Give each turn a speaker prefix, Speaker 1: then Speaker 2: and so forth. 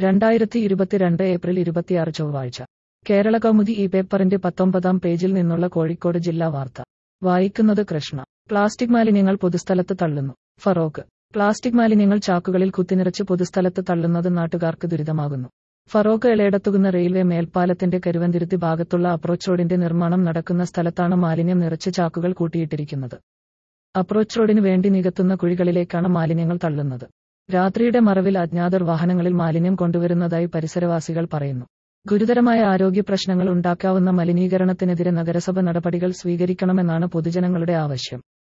Speaker 1: 2022 April 26 ചൊവ്വാഴ്ച കേരള കൗമുദി ഈ പേപ്പറിന്റെ 19-ാം പേജിൽ നിന്നുള്ള കോഴിക്കോട് ജില്ലാ വാർത്ത വായിക്കുന്നത് കൃഷ്ണ. പ്ലാസ്റ്റിക് മാലിന്യങ്ങൾ പൊതുസ്ഥലത്ത് തള്ളുന്നു. ഫറോക്ക്. പ്ലാസ്റ്റിക് മാലിന്യങ്ങൾ ചാക്കുകളിൽ കുത്തിനിറച്ച് പൊതുസ്ഥലത്ത് തള്ളുന്നത് നാട്ടുകാർക്ക് ദുരിതമാകുന്നു. ഫറോക്ക് എളേടത്തുകുന്ന് റെയിൽവേ മേൽപ്പാലത്തിന്റെ കരുവന്തിരുത്തി ഭാഗത്തുള്ള അപ്രോച്ച് റോഡിന്റെ നിർമ്മാണം നടക്കുന്ന സ്ഥലത്താണ് മാലിന്യം നിറച്ച് ചാക്കുകൾ കൂട്ടിയിട്ടിരിക്കുന്നത്. അപ്രോച്ച് റോഡിന് വേണ്ടി നികത്തുന്ന കുഴികളിലേക്കാണ് മാലിന്യങ്ങൾ തള്ളുന്നത്. രാത്രിയുടെ മറവിൽ അജ്ഞാതർ വാഹനങ്ങളിൽ മാലിന്യം കൊണ്ടുവരുന്നതായി പരിസരവാസികൾ പറയുന്നു. ഗുരുതരമായ ആരോഗ്യ പ്രശ്നങ്ങൾ ഉണ്ടാക്കാവുന്ന മലിനീകരണത്തിനെതിരെ നഗരസഭ നടപടികൾ സ്വീകരിക്കണമെന്നാണ് പൊതുജനങ്ങളുടെ ആവശ്യം.